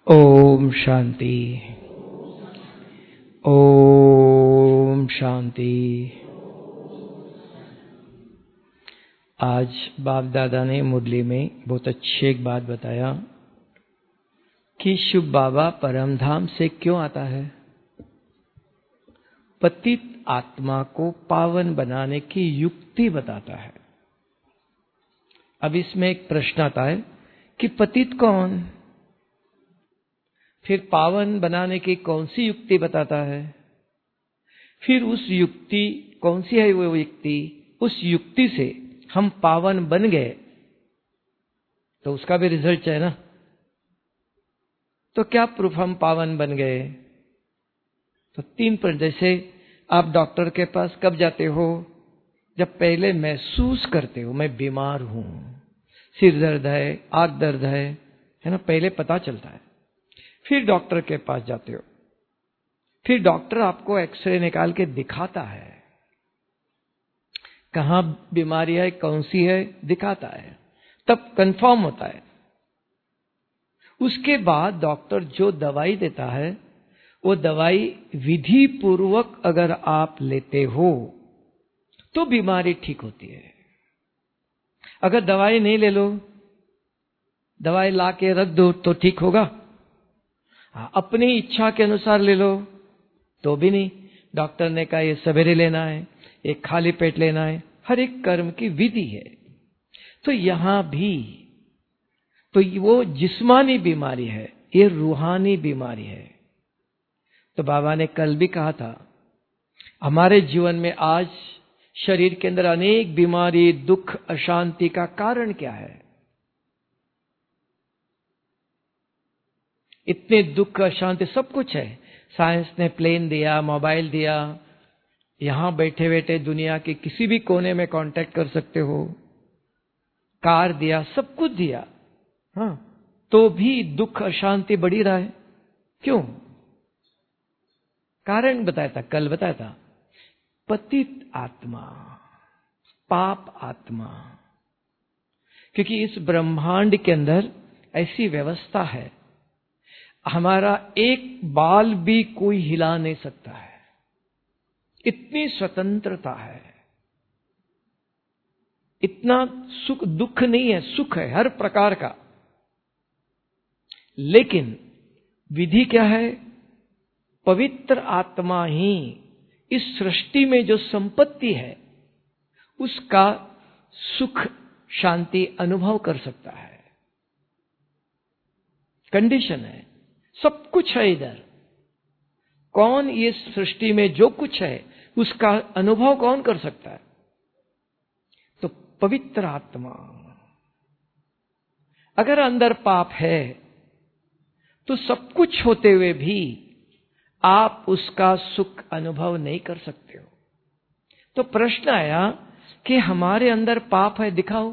ओम शांति। ओम शांति। आज बाप दादा ने मुरली में बहुत अच्छी एक बात बताया कि शिव बाबा परमधाम से क्यों आता है। पतित आत्मा को पावन बनाने की युक्ति बताता है। अब इसमें एक प्रश्न आता है कि पतित कौन, फिर पावन बनाने की कौन सी युक्ति बताता है, फिर उस युक्ति कौन सी है वो युक्ति, उस युक्ति से हम पावन बन गए तो उसका भी रिजल्ट चाहिए ना। तो क्या प्रूफ हम पावन बन गए? तो 3 पर जैसे आप डॉक्टर के पास कब जाते हो? जब पहले महसूस करते हो मैं बीमार हूं, सिर दर्द है, आंख दर्द है ना, पहले पता चलता है। फिर डॉक्टर के पास जाते हो, फिर डॉक्टर आपको एक्सरे निकाल के दिखाता है, कहां बीमारी है, कौन सी है, दिखाता है, तब कंफर्म होता है। उसके बाद डॉक्टर जो दवाई देता है वो दवाई विधि पूर्वक अगर आप लेते हो तो बीमारी ठीक होती है। अगर दवाई नहीं ले लो, दवाई ला के रख दो तो ठीक होगा? अपनी इच्छा के अनुसार ले लो तो भी नहीं। डॉक्टर ने कहा ये सवेरे लेना है, एक खाली पेट लेना है, हर एक कर्म की विधि है। तो यहां भी तो वो जिस्मानी बीमारी है, ये रूहानी बीमारी है। तो बाबा ने कल भी कहा था हमारे जीवन में आज शरीर के अंदर अनेक बीमारी, दुख, अशांति का कारण क्या है? इतने दुख, अशांति सब कुछ है। साइंस ने प्लेन दिया, मोबाइल दिया, यहां बैठे बैठे दुनिया के किसी भी कोने में कांटेक्ट कर सकते हो, कार दिया, सब कुछ दिया, हाँ, तो भी दुख अशांति बढ़ी रहा है। क्यों? कारण बताया था, कल बताया था, पतित आत्मा, पाप आत्मा। क्योंकि इस ब्रह्मांड के अंदर ऐसी व्यवस्था है, हमारा एक बाल भी कोई हिला नहीं सकता है, इतनी स्वतंत्रता है। इतना सुख दुख नहीं है, सुख है हर प्रकार का। लेकिन विधि क्या है? पवित्र आत्मा ही इस सृष्टि में जो संपत्ति है उसका सुख शांति अनुभव कर सकता है। कंडीशन है, सब कुछ है इधर। कौन ये सृष्टि में जो कुछ है उसका अनुभव कौन कर सकता है? तो पवित्र आत्मा। अगर अंदर पाप है तो सब कुछ होते हुए भी आप उसका सुख अनुभव नहीं कर सकते हो। तो प्रश्न आया कि हमारे अंदर पाप है, दिखाओ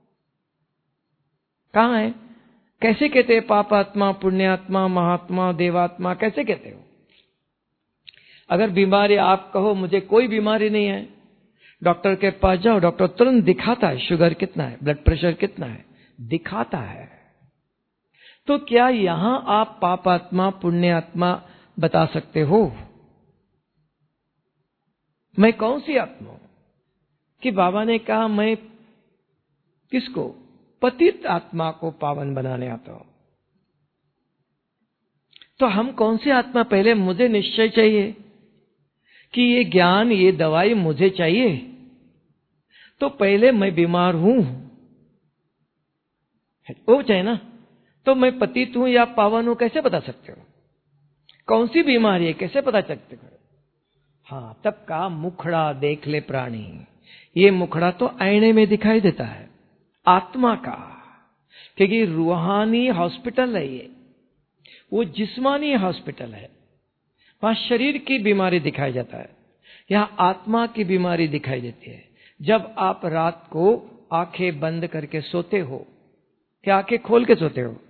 कहां है? कैसे कहते हैं पापात्मा, पुण्यात्मा, महात्मा, देवात्मा, कैसे कहते हो? अगर बीमारी आप कहो मुझे कोई बीमारी नहीं है, डॉक्टर के पास जाओ, डॉक्टर तुरंत दिखाता है शुगर कितना है, ब्लड प्रेशर कितना है, दिखाता है। तो क्या यहां आप पापात्मा, पुण्यात्मा बता सकते हो? मैं कौन सी आत्मा हूं? कि बाबा ने कहा मैं किसको? पतित आत्मा को पावन बनाने आता हूं। तो हम कौन सी आत्मा? पहले मुझे निश्चय चाहिए कि ये ज्ञान, ये दवाई मुझे चाहिए। तो पहले मैं बीमार हूं वो चाहिए ना। तो मैं पतित हूं या पावन हूं कैसे बता सकते हो? कौन सी बीमारी है कैसे पता सकते हो? हाँ, तब का मुखड़ा देख ले प्राणी। ये मुखड़ा तो आईने में दिखाई देता है आत्मा का, क्योंकि रूहानी हॉस्पिटल है ये, वो जिस्मानी हॉस्पिटल है। वहां शरीर की बीमारी दिखाई जाता है, यहां आत्मा की बीमारी दिखाई देती है। जब आप रात को आंखें बंद करके सोते हो, क्या आंखें खोल के सोते हो?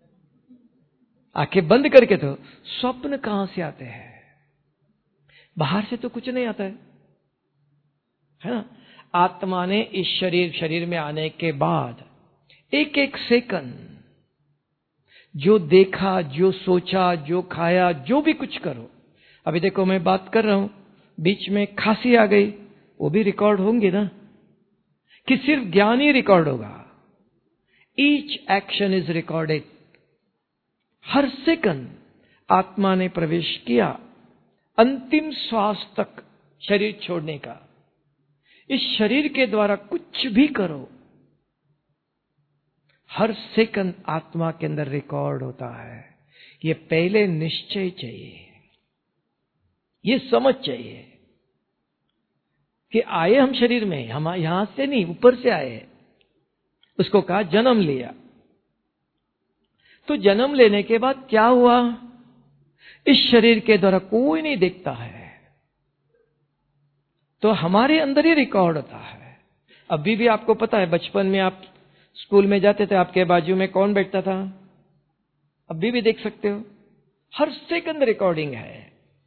आंखें बंद करके। तो स्वप्न कहां से आते हैं? बाहर से तो कुछ नहीं आता है ना। आत्मा ने इस शरीर में आने के बाद एक एक सेकंड जो देखा, जो सोचा, जो खाया, जो भी कुछ करो। अभी देखो मैं बात कर रहा हूं, बीच में खांसी आ गई, वो भी रिकॉर्ड होंगे ना, कि सिर्फ ज्ञान ही रिकॉर्ड होगा। Each action is recorded. हर सेकंड आत्मा ने प्रवेश किया, अंतिम श्वास तक शरीर छोड़ने का। इस शरीर के द्वारा कुछ भी करो, हर सेकंड आत्मा के अंदर रिकॉर्ड होता है। ये पहले निश्चय चाहिए, ये समझ चाहिए कि आए हम शरीर में, हम यहां से नहीं, ऊपर से आए। उसको कहा जन्म लिया। तो जन्म लेने के बाद क्या हुआ? इस शरीर के द्वारा कोई नहीं देखता है, तो हमारे अंदर ही रिकॉर्ड होता है। अभी भी आपको पता है, बचपन में आप स्कूल में जाते थे, आपके बाजू में कौन बैठता था? अभी भी देख सकते हो, हर सेकंड रिकॉर्डिंग है।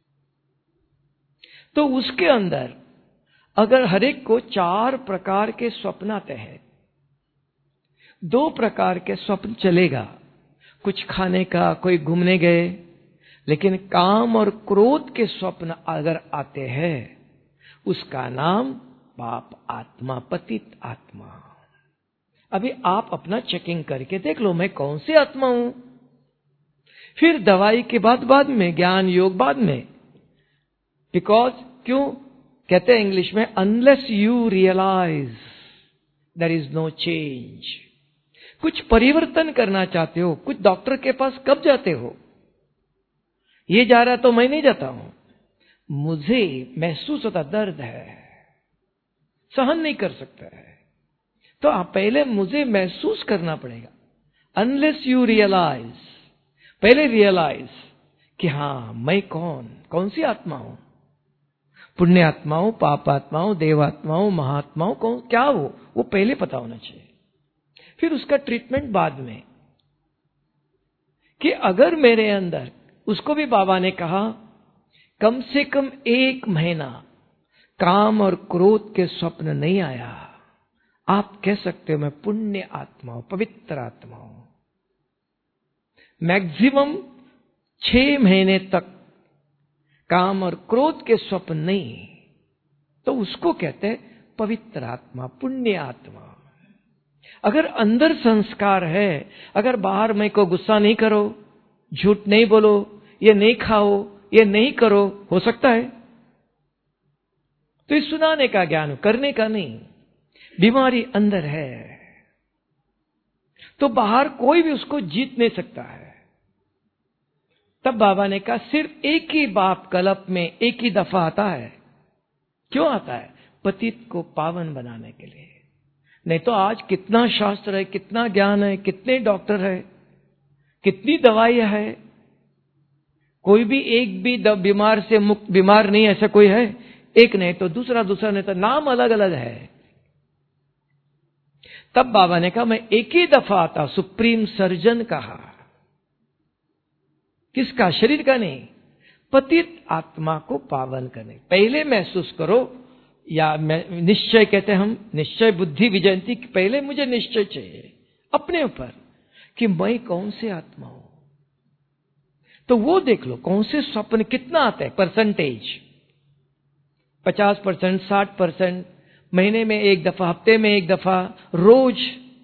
तो उसके अंदर अगर हर एक को 4 प्रकार के स्वप्न आते हैं, 2 प्रकार के स्वप्न चलेगा, कुछ खाने का, कोई घूमने गए, लेकिन काम और क्रोध के स्वप्न अगर आते हैं, उसका नाम पाप आत्मा, पतित आत्मा। अभी आप अपना चेकिंग करके देख लो, मैं कौन सी आत्मा हूं। फिर दवाई के बाद में, ज्ञान योग बाद में। बिकॉज क्यों कहते हैं इंग्लिश में, unless you realise there is no change. कुछ परिवर्तन करना चाहते हो, कुछ डॉक्टर के पास कब जाते हो? ये जा रहा तो मैं नहीं जाता हूं, मुझे महसूस होता दर्द है, सहन नहीं कर सकता है, तो आप पहले मुझे महसूस करना पड़ेगा। अनलेस यू रियलाइज, पहले रियलाइज कि हां मैं कौन सी आत्मा हूं, पुण्य आत्मा हूं, पाप आत्मा हूं, देवात्मा हूं, महात्मा हूं, कौन क्या हो, वो पहले पता होना चाहिए। फिर उसका ट्रीटमेंट बाद में। कि अगर मेरे अंदर, उसको भी बाबा ने कहा, कम से कम 1 महीना काम और क्रोध के स्वप्न नहीं आया, आप कह सकते हो मैं पुण्य आत्मा हूं, पवित्र आत्मा हूं। मैक्सिमम 6 महीने तक काम और क्रोध के स्वप्न नहीं, तो उसको कहते हैं पवित्र आत्मा, पुण्य आत्मा। अगर अंदर संस्कार है, अगर बाहर में को गुस्सा नहीं करो, झूठ नहीं बोलो, ये नहीं खाओ, ये नहीं करो, हो सकता है। तो ये सुनाने का ज्ञान, करने का नहीं। बीमारी अंदर है, तो बाहर कोई भी उसको जीत नहीं सकता है। तब बाबा ने कहा सिर्फ एक ही बाप कल्प में एक ही दफा आता है। क्यों आता है? पतित को पावन बनाने के लिए। नहीं तो आज कितना शास्त्र है, कितना ज्ञान है, कितने डॉक्टर है, कितनी दवाइयां है, कोई भी एक भी बीमार से मुक्त बीमार नहीं, ऐसा कोई है? एक नहीं तो दूसरा नहीं तो नाम अलग अलग है। तब बाबा ने कहा मैं एक ही दफा आता, सुप्रीम सर्जन कहा। किसका? शरीर का नहीं, पतित आत्मा को पावन करने। पहले महसूस करो, या निश्चय कहते हैं हम, निश्चय बुद्धि विजयंती। पहले मुझे निश्चय चाहिए अपने ऊपर कि मैं कौन से आत्मा हूं। तो वो देख लो कौन से स्वप्न कितना आता है, परसेंटेज 50%, 60%, महीने में एक दफा, हफ्ते में एक दफा, रोज।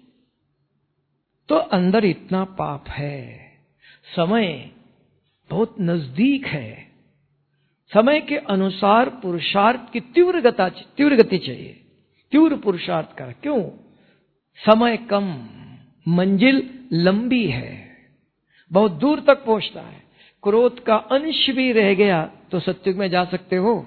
तो अंदर इतना पाप है। समय बहुत नजदीक है। समय के अनुसार पुरुषार्थ की तीव्र गति चाहिए, तीव्र पुरुषार्थ का। क्यों? समय कम, मंजिल लंबी है, बहुत दूर तक पहुंचता है। क्रोध का अंश भी रह गया तो सत्युग में जा सकते हो।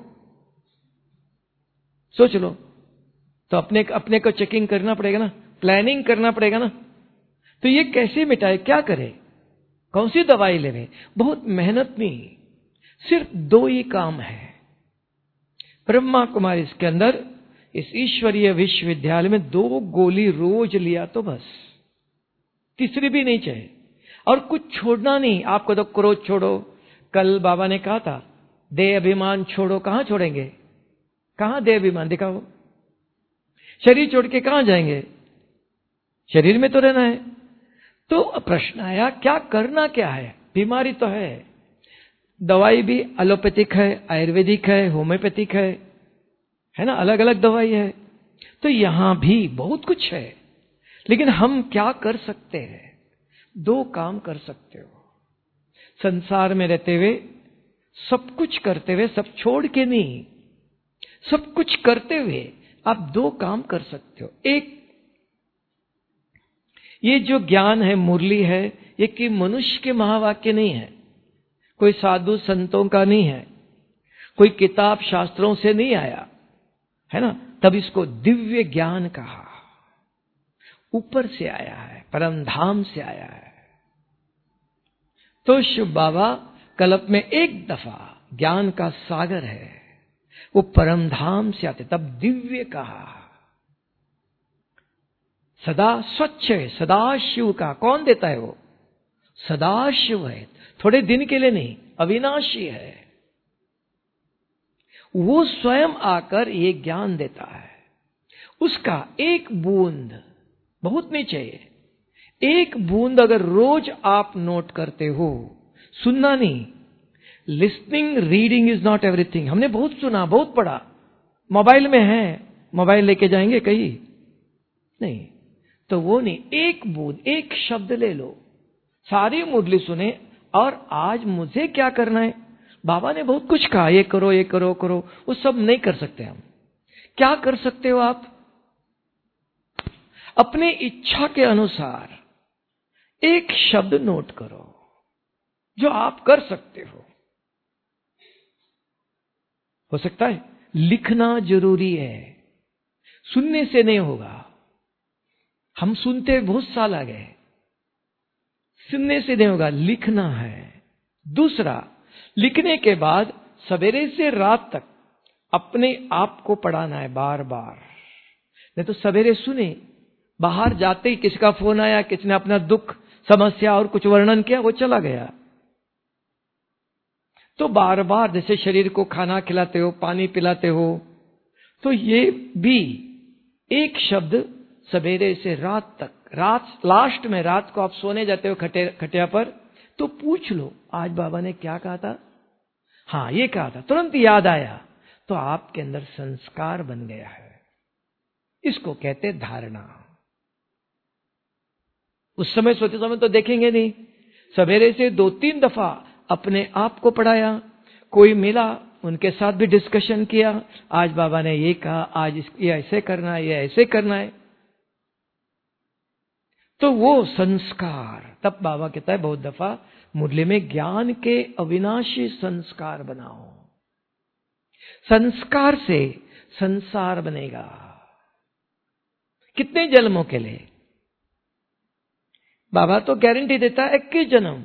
सोच लो। तो अपने को चेकिंग करना पड़ेगा ना, प्लानिंग करना पड़ेगा ना। तो ये कैसे मिटाए, क्या करे, कौन सी दवाई लेवे? बहुत मेहनत नहीं, सिर्फ 2 ही काम है। ब्रह्मा कुमारी इसके अंदर, इस ईश्वरीय विश्वविद्यालय में 2 गोली रोज लिया तो बस, तीसरी भी नहीं चाहिए। और कुछ छोड़ना नहीं। आपको तो क्रोध छोड़ो, कल बाबा ने कहा था देह अभिमान छोड़ो। कहां छोड़ेंगे? कहां देह अभिमान दिखाओ। शरीर छोड़ के कहां जाएंगे? शरीर में तो रहना है। तो प्रश्न आया क्या करना क्या है? बीमारी तो है, दवाई भी एलोपैथिक है, आयुर्वेदिक है, होम्योपैथिक है ना, अलग अलग दवाई है। तो यहां भी बहुत कुछ है, लेकिन हम क्या कर सकते हैं? दो काम कर सकते हो संसार में रहते हुए, सब कुछ करते हुए, सब छोड़ के नहीं, सब कुछ करते हुए आप दो काम कर सकते हो। एक, ये जो ज्ञान है, मुरली है, ये कि मनुष्य के महावाक्य नहीं है, कोई साधु संतों का नहीं है, कोई किताब शास्त्रों से नहीं आया है ना, तब इसको दिव्य ज्ञान कहा। ऊपर से आया है, परम धाम से आया है। तो शिव बाबा कल्प में एक दफा ज्ञान का सागर है, वो परम धाम से आते, तब दिव्य कहा। सदा स्वच्छ है, सदा शिव का। कौन देता है? वो सदा शिव है, थोड़े दिन के लिए नहीं, अविनाशी है। वो स्वयं आकर ये ज्ञान देता है। उसका एक बूंद, बहुत नहीं चाहिए, एक बूंद अगर रोज आप नोट करते हो, सुनना नहीं, listening reading is not everything. हमने बहुत सुना, बहुत पढ़ा, मोबाइल में है, मोबाइल लेके जाएंगे कहीं नहीं, तो वो नहीं, एक बूंद, एक शब्द ले लो, सारी मुरली सुने, और आज मुझे क्या करना है? बाबा ने बहुत कुछ कहा, ये करो, ये करो, करो, वो सब नहीं कर सकते हम। क्या कर सकते हो आप? अपने इच्छा के अनुसार एक शब्द नोट करो, जो आप कर सकते हो सकता है लिखना जरूरी है, सुनने से नहीं होगा। हम सुनते बहुत साल आ गए, सुनने से नहीं होगा, लिखना है। दूसरा, लिखने के बाद सवेरे से रात तक अपने आप को पढ़ाना है बार बार। नहीं तो सवेरे सुने, बाहर जाते ही किसी का फोन आया, किसी ने अपना दुख, समस्या और कुछ वर्णन किया, वो चला गया। तो बार बार जैसे शरीर को खाना खिलाते हो, पानी पिलाते हो, तो ये भी एक शब्द सवेरे से रात तक, रात लास्ट में, रात को आप सोने जाते हो खटिया पर, तो पूछ लो आज बाबा ने क्या कहा था। हाँ, ये कहा था, तुरंत याद आया, तो आपके अंदर संस्कार बन गया है। इसको कहते धारणा। उस समय सोते समय तो देखेंगे नहीं, सवेरे से 2-3 दफा अपने आप को पढ़ाया, कोई मिला उनके साथ भी डिस्कशन किया, आज बाबा ने ये कहा, आज ये ऐसे करना है, ये ऐसे करना है, तो वो संस्कार। तब बाबा कहता है बहुत दफा मुरली में, ज्ञान के अविनाशी संस्कार बनाओ। संस्कार से संसार बनेगा। कितने जन्मों के लिए? बाबा तो गारंटी देता है 21 जन्म,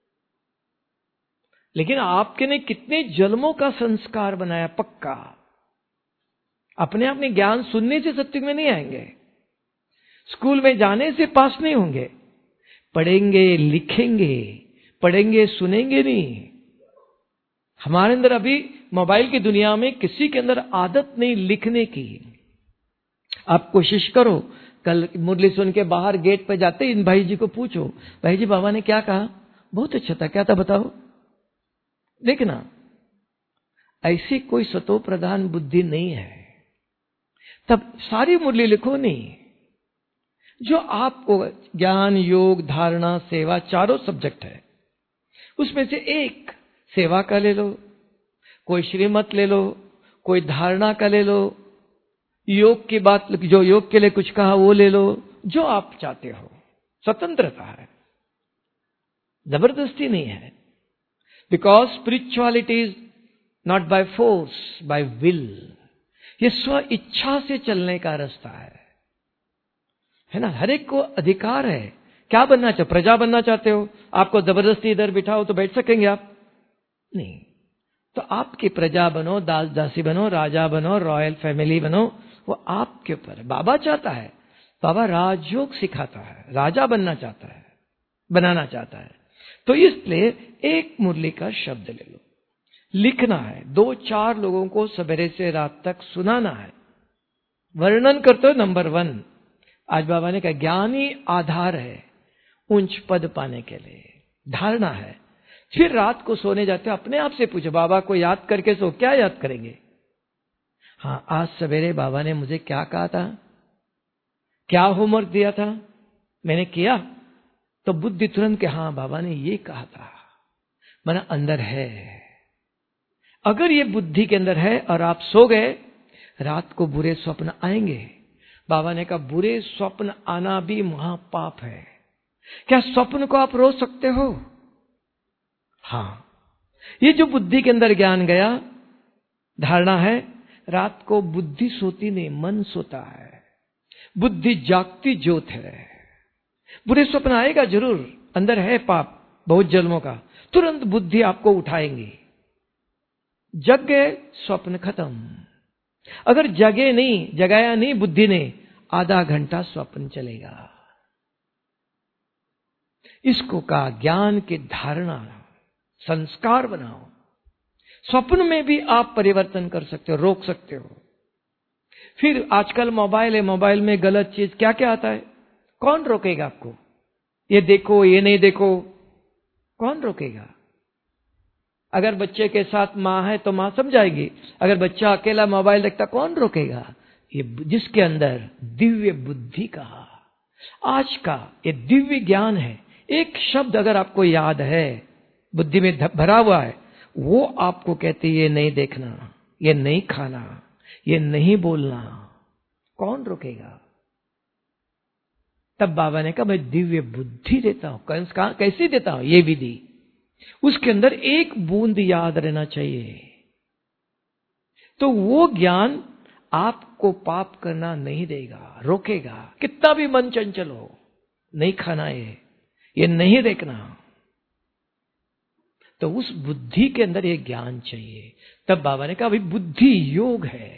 लेकिन आपके ने कितने जन्मों का संस्कार बनाया पक्का। अपने अपने ज्ञान सुनने से सत्युग में नहीं आएंगे, स्कूल में जाने से पास नहीं होंगे, पढ़ेंगे लिखेंगे, पढ़ेंगे सुनेंगे नहीं। हमारे अंदर अभी मोबाइल की दुनिया में किसी के अंदर आदत नहीं लिखने की। आप कोशिश करो, कल मुरली सुन के बाहर गेट पे जाते इन भाई जी को पूछो, भाई जी बाबा ने क्या कहा? बहुत अच्छा था, क्या था बताओ? देखना, ऐसी कोई सतो प्रधान बुद्धि नहीं है। तब सारी मुरली लिखो नहीं, जो आपको ज्ञान, योग, धारणा, सेवा, चारों सब्जेक्ट है, उसमें से एक सेवा का ले लो, कोई श्रीमत ले लो, कोई धारणा का ले लो, योग की बात, जो योग के लिए कुछ कहा वो ले लो, जो आप चाहते हो। स्वतंत्रता है, जबरदस्ती नहीं है। Because spirituality is not by force, by will. ये स्व इच्छा से चलने का रास्ता है ना। हर एक को अधिकार है। क्या बनना चाहो? प्रजा बनना चाहते हो? आपको जबरदस्ती इधर बिठाओ तो बैठ सकेंगे आप? नहीं। तो आपकी प्रजा बनो, दास दासी बनो, राजा बनो, रॉयल फैमिली बनो, वो आपके ऊपर। बाबा चाहता है, बाबा राजयोग सिखाता है, राजा बनना चाहता है, बनाना चाहता है। तो इसलिए एक मुरली का शब्द ले लो, लिखना है, 2-4 लोगों को सवेरे से रात तक सुनाना है। वर्णन करते हो नंबर 1। आज बाबा ने कहा ज्ञान ही आधार है, उच्च पद पाने के लिए, धारणा है। फिर रात को सोने जाते हो, अपने आप से पूछो, बाबा को याद करके सो, क्या याद करेंगे? हाँ, आज सवेरे बाबा ने मुझे क्या कहा था, क्या होमवर्क दिया था, मैंने किया, तो बुद्धि तुरंत के हाँ बाबा ने ये कहा था, माना अंदर है। अगर ये बुद्धि के अंदर है और आप सो गए, रात को बुरे स्वप्न आएंगे। बाबा ने कहा बुरे स्वप्न आना भी महापाप है। क्या स्वप्न को आप रोक सकते हो? हाँ, ये जो बुद्धि के अंदर ज्ञान गया, धारणा है, रात को बुद्धि सोती नहीं, मन सोता है। बुद्धि जागती ज्योत है। बुरे स्वप्न आएगा जरूर, अंदर है पाप बहुत जन्मों का, तुरंत बुद्धि आपको उठाएंगी। जग गए, स्वप्न खत्म। अगर जगे नहीं, जगाया नहीं बुद्धि ने, आधा घंटा स्वप्न चलेगा। इसको कहा ज्ञान की धारणा, संस्कार बनाओ। स्वप्न में भी आप परिवर्तन कर सकते हो, रोक सकते हो। फिर आजकल मोबाइल है, मोबाइल में गलत चीज क्या क्या आता है, कौन रोकेगा आपको? ये देखो, ये नहीं देखो, कौन रोकेगा? अगर बच्चे के साथ माँ है तो माँ समझाएगी, अगर बच्चा अकेला मोबाइल देखता कौन रोकेगा? ये जिसके अंदर दिव्य बुद्धि का, आज का ये दिव्य ज्ञान है। एक शब्द अगर आपको याद है, बुद्धि में भरा हुआ है, वो आपको कहती है ये नहीं देखना, ये नहीं खाना, ये नहीं बोलना, कौन रोकेगा? तब बाबा ने कहा मैं दिव्य बुद्धि देता हूं। कैसे देता हूं? ये विधि, उसके अंदर एक बूंद याद रहना चाहिए। तो वो ज्ञान आपको पाप करना नहीं देगा, रोकेगा। कितना भी मन चंचल हो, नहीं खाना ये नहीं देखना, तो उस बुद्धि के अंदर ये ज्ञान चाहिए। तब बाबा ने कहा भाई बुद्धि योग है,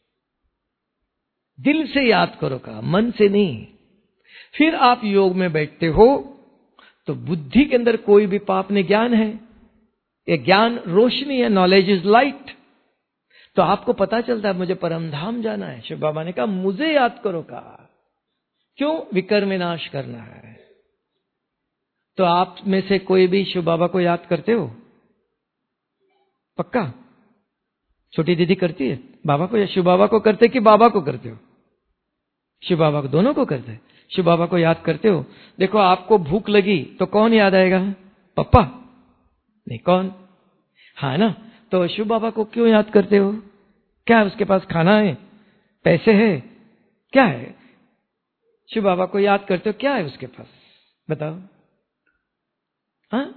दिल से याद करो का, मन से नहीं। फिर आप योग में बैठते हो तो बुद्धि के अंदर कोई भी पाप नहीं, ज्ञान है। ये ज्ञान रोशनी है, नॉलेज इज लाइट। तो आपको पता चलता है मुझे परम धाम जाना है। शिव बाबा ने कहा मुझे याद करो का, क्यों? विकर्म विनाश करना है। तो आप में से कोई भी शिव बाबा को याद करते हो? पक्का? छोटी दीदी करती है बाबा को, या शिव बाबा को करते कि बाबा को करते हो? शिव बाबा को, दोनों को करते। शिव बाबा को याद करते हो। देखो आपको भूख लगी तो कौन याद आएगा? पप्पा? नहीं, कौन? हाँ ना। तो शिव बाबा को क्यों याद करते हो? क्या है उसके पास? खाना है, पैसे है, क्या है? शिव बाबा को याद करते हो, क्या है उसके पास? बताओ। हाँ,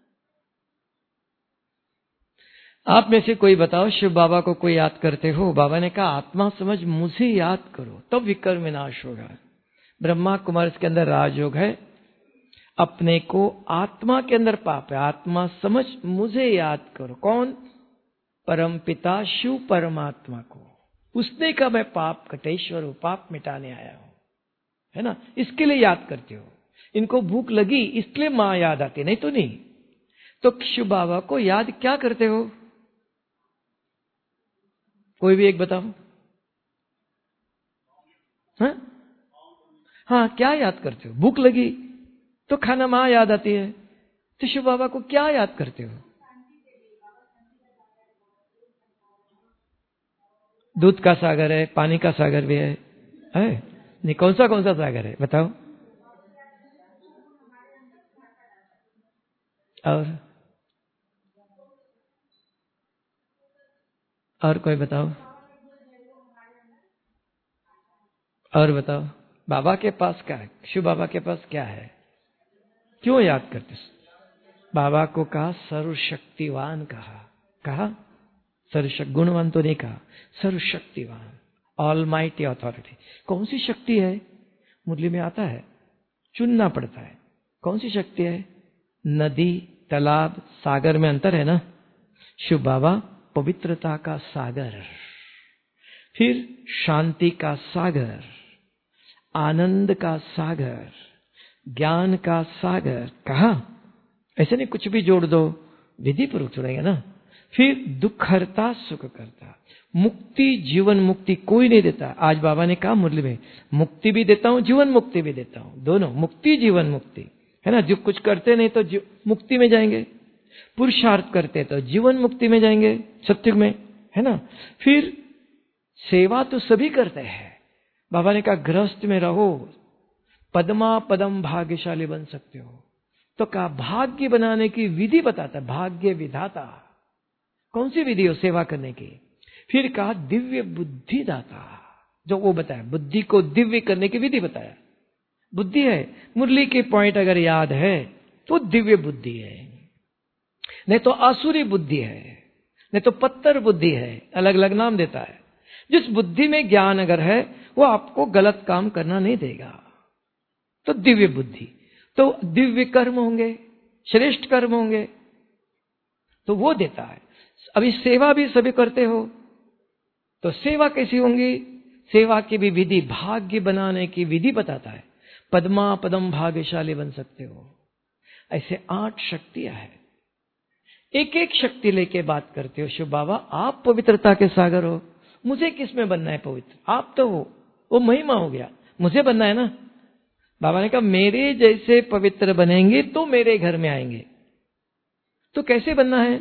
आप में से कोई बताओ, शिव बाबा को कोई याद करते हो? बाबा ने कहा आत्मा समझ मुझे याद करो, तब विकर्म विनाश होगा। ब्रह्मा कुमार के अंदर राजयोग है, अपने को आत्मा के अंदर पाप है। आत्मा समझ मुझे याद करो। कौन? परम पिता शिव परमात्मा को। उसने कहा मैं पाप कटेश्वर हूं, पाप मिटाने आया हूं, है ना। इसके लिए याद करते हो। इनको भूख लगी इसलिए मां याद आती, नहीं तो नहीं। तो शिव बाबा को याद क्या करते हो? कोई भी एक बताओ। हाँ, क्या याद करते हो? भूख लगी तो खाना मां याद आती है, तो शिव बाबा को क्या याद करते हो? दूध का सागर है, पानी का सागर भी है नहीं? कौन सा सागर है बताओ? और कोई बताओ? और बताओ, बाबा के पास क्या है? शिव बाबा के पास क्या है? क्यों याद करते? बाबा को कहा सर्वशक्तिवान, कहा सर्वशक्ति, गुणवान तो नहीं कहा, सर्वशक्तिवान, ऑलमाइटी अथॉरिटी। कौन सी शक्ति है? मुरली में आता है, चुनना पड़ता है। कौन सी शक्ति है? नदी, तालाब, सागर में अंतर है ना। शिव बाबा पवित्रता का सागर, फिर शांति का सागर, आनंद का सागर, ज्ञान का सागर। कहा ऐसे नहीं कुछ भी जोड़ दो, विधि पूर्वक जोड़ेंगे ना। फिर दुख हरता सुख करता, मुक्ति, जीवन मुक्ति कोई नहीं देता। आज बाबा ने कहा मुरली में, मुक्ति भी देता हूं, जीवन मुक्ति भी देता हूं, दोनों, मुक्ति जीवन मुक्ति। है ना। जो कुछ करते नहीं तो मुक्ति में जाएंगे, पुरुषार्थ करते तो जीवन मुक्ति में जाएंगे, सत्युग में, है ना। फिर सेवा तो सभी करते हैं। बाबा ने कहा गृहस्थ में रहो, पद्मा पदम भाग्यशाली बन सकते हो। तो कहा भाग्य बनाने की विधि बताता, भाग्य विधाता। कौन सी विधि हो सेवा करने की? फिर कहा दिव्य बुद्धि दाता, जो वो बताया, बुद्धि को दिव्य करने की विधि बताया। बुद्धि है, मुरली के पॉइंट अगर याद है तो दिव्य बुद्धि है, नहीं तो आसुरी बुद्धि है, नहीं तो पत्थर बुद्धि है, अलग अलग नाम देता है। जिस बुद्धि में ज्ञान अगर है वो आपको गलत काम करना नहीं देगा, तो दिव्य बुद्धि। तो दिव्य कर्म होंगे, श्रेष्ठ कर्म होंगे, तो वो देता है। अभी सेवा भी सभी करते हो, तो सेवा कैसी होंगी? सेवा की भी विधि, भाग्य बनाने की विधि बताता है। पद्मा पदम भाग्यशाली बन सकते हो। ऐसे 8 शक्तियां हैं। एक एक शक्ति लेके बात करते हो। शिव बाबा आप पवित्रता के सागर हो, मुझे किस में बनना है पवित्र? आप तो हो, वो महिमा हो गया, मुझे बनना है ना। बाबा ने कहा मेरे जैसे पवित्र बनेंगे तो मेरे घर में आएंगे। तो कैसे बनना है?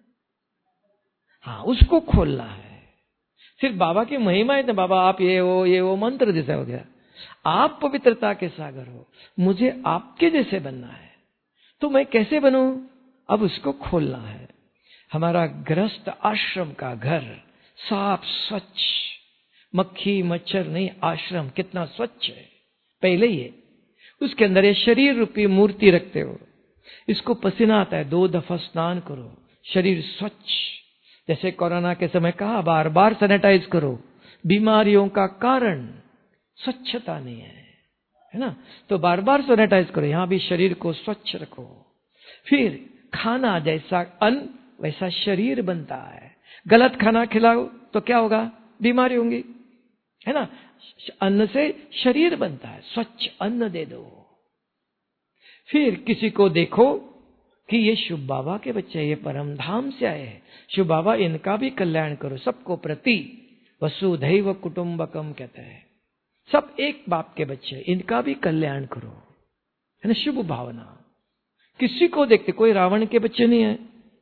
हाँ, उसको खोलना है। सिर्फ बाबा की महिमा है तो बाबा आप ये वो मंत्र जैसा हो गया। आप पवित्रता के सागर हो, मुझे आपके जैसे बनना है, तो मैं कैसे बनूं? अब उसको खोलना है। हमारा गृहस्थ आश्रम का घर साफ स्वच्छ, मक्खी मच्छर नहीं, आश्रम कितना स्वच्छ है पहले ही है। उसके अंदर ये शरीर रूपी मूर्ति रखते हो, इसको पसीना आता है, 2 दफा स्नान करो, शरीर स्वच्छ। जैसे कोरोना के समय कहा बार बार सैनिटाइज करो, बीमारियों का कारण स्वच्छता नहीं है ना, तो बार बार सैनिटाइज करो। यहां भी शरीर को स्वच्छ रखो। फिर खाना जैसा अन्न वैसा शरीर बनता है। गलत खाना खिलाओ तो क्या होगा? बीमारी होंगी, है ना। अन्न से शरीर बनता है, स्वच्छ अन्न दे दो। फिर किसी को देखो कि ये शिव बाबा के बच्चे, ये परम धाम से आए हैं, शिव बाबा इनका भी कल्याण करो। सबको प्रति वसुधैव कुटुंबकम कहते हैं, सब एक बाप के बच्चे, इनका भी कल्याण करो, है ना। शुभ भावना। किसी को देखते, कोई रावण के बच्चे नहीं है,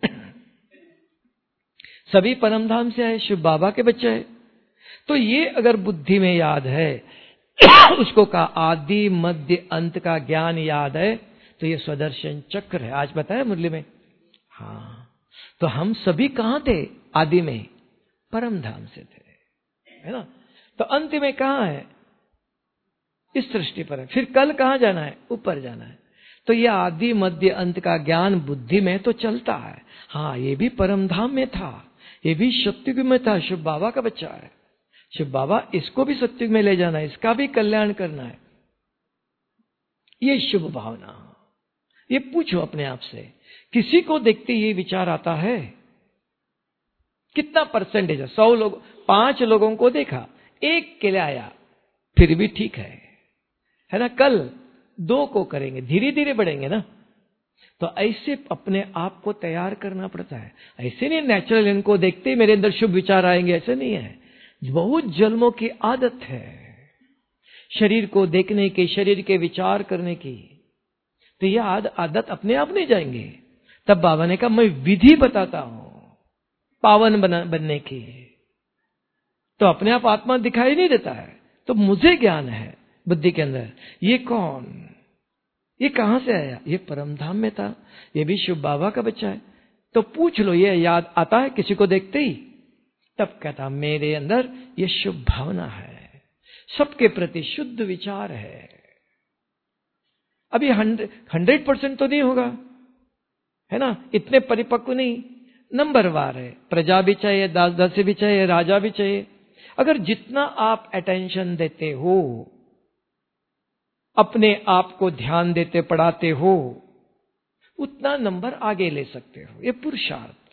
सभी परम धाम से आए, शिव बाबा के बच्चे हैं। तो ये अगर बुद्धि में याद है उसको कहा आदि मध्य अंत का ज्ञान याद है, तो ये स्वदर्शन चक्र है। आज बताया मुरली में। हाँ, तो हम सभी कहां थे? आदि में परम धाम से थे, है ना। तो अंत में कहां है? इस सृष्टि पर है। फिर कल कहां जाना है? ऊपर जाना है। तो ये आदि मध्य अंत का ज्ञान बुद्धि में तो चलता है। हाँ, ये भी परम धाम में था, ये भी सत्युग में था, शिव बाबा का बच्चा है। शिव बाबा इसको भी सत्युग में ले जाना है, इसका भी कल्याण करना है। ये शुभ भावना। ये पूछो अपने आप से, किसी को देखते ये विचार आता है? कितना परसेंटेज है? 100 लोग, 5 लोगों को देखा, 1 के लिए आया, फिर भी ठीक है ना। कल 2 को करेंगे, धीरे धीरे बढ़ेंगे ना। तो ऐसे अपने आप को तैयार करना पड़ता है। ऐसे नहीं नेचुरल इनको देखते ही मेरे अंदर शुभ विचार आएंगे, ऐसे नहीं है। बहुत जन्मों की आदत है शरीर को देखने की, शरीर के विचार करने की। तो यह आदत अपने आप नहीं जाएंगे। तब बाबा ने कहा मैं विधि बताता हूं पावन बनने की। तो अपने आप आत्मा दिखाई नहीं देता है, तो मुझे ज्ञान है बुद्धि के अंदर। ये कौन, ये कहां से आया? ये परमधाम में था, ये भी शिव बाबा का बच्चा है। तो पूछ लो, ये याद आता है किसी को देखते ही? तब कहता मेरे अंदर ये शुभ भावना है, सबके प्रति शुद्ध विचार है। अभी 100% तो नहीं होगा, है ना, इतने परिपक्व नहीं, नंबरवार है। प्रजा भी चाहिए, दास भी चाहिए, राजा भी चाहिए। अगर जितना आप अटेंशन देते हो, अपने आप को ध्यान देते पढ़ाते हो, उतना नंबर आगे ले सकते हो। ये पुरुषार्थ,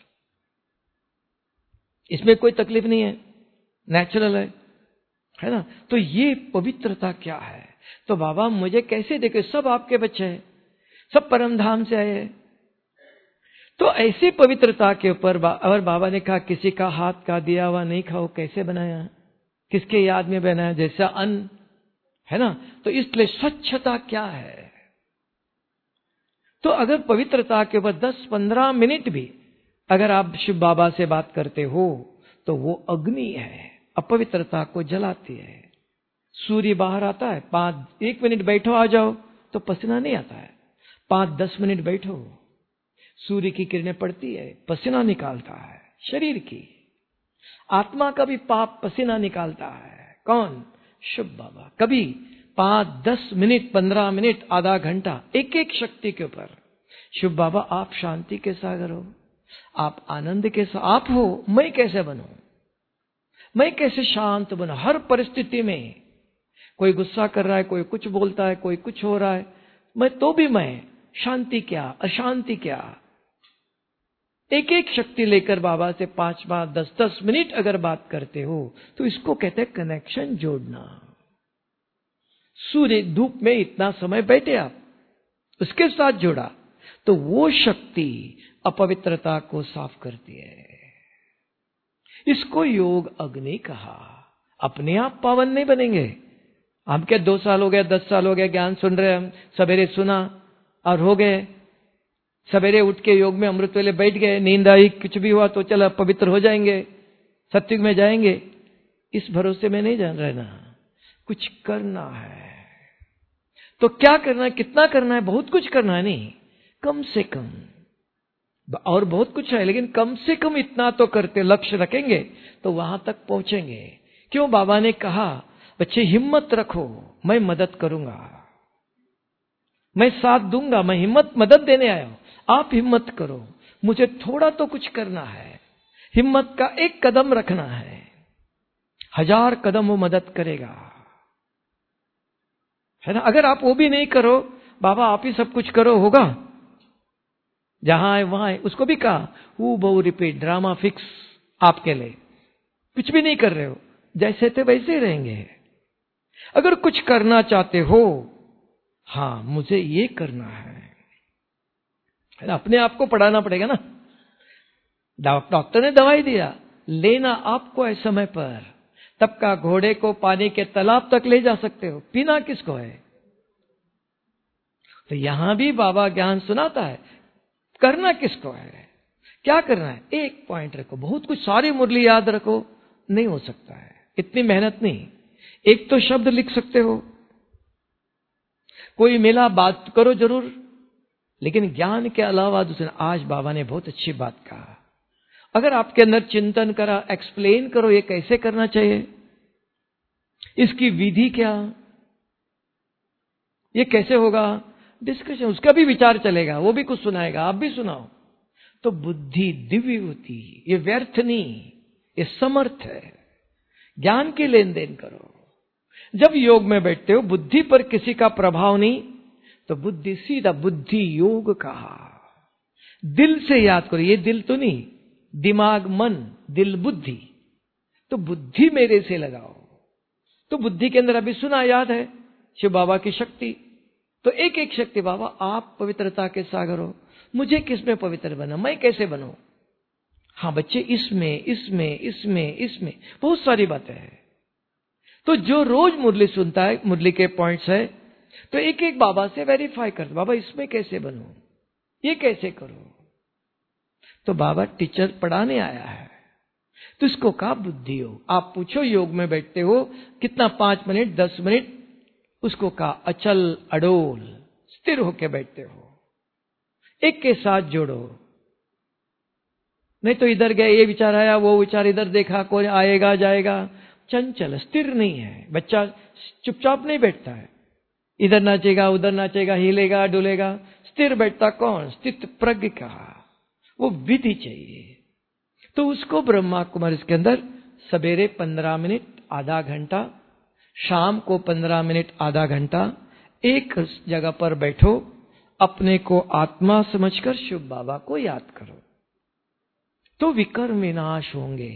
इसमें कोई तकलीफ नहीं है, नेचुरल है ना। तो ये पवित्रता क्या है? तो बाबा मुझे कैसे देखे? सब आपके बच्चे हैं, सब परम धाम से आए। तो ऐसी पवित्रता के ऊपर और बाबा ने कहा किसी का हाथ का दिया हुआ नहीं खाओ। कैसे बनाया? किसके याद में बनाया? जैसा अन्न, है ना। तो इसलिए स्वच्छता क्या है? तो अगर पवित्रता के ऊपर 10-15 मिनट भी अगर आप शिव बाबा से बात करते हो तो वो अग्नि है, अपवित्रता को जलाती है। सूर्य बाहर आता है, 1 मिनट बैठो आ जाओ तो पसीना नहीं आता है। 5-10 मिनट बैठो, सूर्य की किरणें पड़ती है, पसीना निकालता है शरीर की। आत्मा का भी पाप पसीना निकालता है। कौन? शिव बाबा। कभी 5-10 मिनट, 15 मिनट, आधा घंटा, एक एक शक्ति के ऊपर। शिव बाबा आप शांति के सागर हो, आप आनंद के आप हो, मैं कैसे बनूं? मैं कैसे शांत बनूं? हर परिस्थिति में कोई गुस्सा कर रहा है, कोई कुछ बोलता है, कोई कुछ हो रहा है, मैं शांति क्या, अशांति क्या? एक एक शक्ति लेकर बाबा से 5-5, 10-10 मिनट अगर बात करते हो तो इसको कहते हैं कनेक्शन जोड़ना। सूर्य धूप में इतना समय बैठे आप, उसके साथ जुड़ा तो वो शक्ति अपवित्रता को साफ करती है। इसको योग अग्नि कहा। अपने आप पावन नहीं बनेंगे। हम क्या 2 साल हो गया, 10 साल हो गया ज्ञान सुन रहे, हम सवेरे सुना और हो गए, सवेरे उठ के योग में अमृत वेले बैठ गए, नींद आई, कुछ भी हुआ तो चलो पवित्र हो जाएंगे, सत्युग में जाएंगे, इस भरोसे में नहीं जान रहना। कुछ करना है तो क्या करना है, कितना करना है? बहुत कुछ करना है नहीं, कम से कम। और बहुत कुछ है लेकिन कम से कम इतना तो करते, लक्ष्य रखेंगे तो वहां तक पहुंचेंगे। क्यों? बाबा ने कहा बच्चे हिम्मत रखो, मैं मदद करूंगा, मैं साथ दूंगा, मैं हिम्मत मदद देने आया हूं, आप हिम्मत करो, मुझे थोड़ा तो कुछ करना है। हिम्मत का एक कदम रखना है, 1000 कदम वो मदद करेगा, है ना? अगर आप वो भी नहीं करो, बाबा आप ही सब कुछ करो, होगा? जहां है वहां है। उसको भी कहा हु बहु रिपीट, ड्रामा फिक्स आपके लिए। कुछ भी नहीं कर रहे हो, जैसे थे वैसे ही रहेंगे। अगर कुछ करना चाहते हो, हाँ मुझे ये करना है ना? अपने आप को पढ़ाना पड़ेगा ना। डॉक्टर ने दवाई दिया, लेना आपको है समय पर। तब का घोड़े को पानी के तालाब तक ले जा सकते हो, पीना किसको है? तो यहां भी बाबा ज्ञान सुनाता है, करना किसको है, क्या करना है? एक पॉइंट रखो, बहुत कुछ सारी मुरली याद रखो नहीं हो सकता है, इतनी मेहनत नहीं। एक तो शब्द लिख सकते हो, कोई मिला बात करो जरूर, लेकिन ज्ञान के अलावा दूसरा। आज बाबा ने बहुत अच्छी बात कहा, अगर आपके अंदर चिंतन करा, एक्सप्लेन करो ये कैसे करना चाहिए, इसकी विधि क्या, ये कैसे होगा, डिस्कशन, उसका भी विचार चलेगा, वो भी कुछ सुनाएगा, आप भी सुनाओ, तो बुद्धि दिव्य होती है। ये व्यर्थ नहीं, ये समर्थ है। ज्ञान के लेन देन करो। जब योग में बैठते हो, बुद्धि पर किसी का प्रभाव नहीं, तो बुद्धि सीधा, बुद्धि योग कहा। दिल से याद करो, ये दिल तो नहीं, दिमाग, मन, दिल, बुद्धि। तो बुद्धि मेरे से लगाओ। तो बुद्धि के अंदर अभी सुना, याद है शिव बाबा की शक्ति। तो एक एक शक्ति, बाबा आप पवित्रता के सागर हो, मुझे किसमें पवित्र बना, मैं कैसे बनूं? हाँ बच्चे, इसमें इसमें इसमें इसमें बहुत सारी बातें हैं। तो जो रोज मुरली सुनता है, मुरली के पॉइंट्स है, तो एक एक बाबा से वेरीफाई कर, बाबा इसमें कैसे बनूं, ये कैसे करो? तो बाबा टीचर पढ़ाने आया है, तो इसको कहा बुद्धि योग। आप पूछो योग में बैठते हो कितना, 5 मिनट 10 मिनट, उसको कहा अचल अडोल, स्थिर होके बैठते हो, एक के साथ जोड़ो। नहीं तो इधर गए, ये विचार आया, वो विचार, इधर देखा, कोई आएगा जाएगा, चंचल, स्थिर नहीं है। बच्चा चुपचाप नहीं बैठता है, इधर नाचेगा उधर नाचेगा, हिलेगा डुलेगा। स्थिर बैठता कौन? स्थित प्रज्ञ कहा, वो विधि चाहिए। तो उसको ब्रह्मा कुमारी के अंदर सवेरे 15 मिनट आधा घंटा, शाम को 15 मिनट आधा घंटा, एक जगह पर बैठो, अपने को आत्मा समझकर शिव बाबा को याद करो, तो विकर्म विनाश होंगे।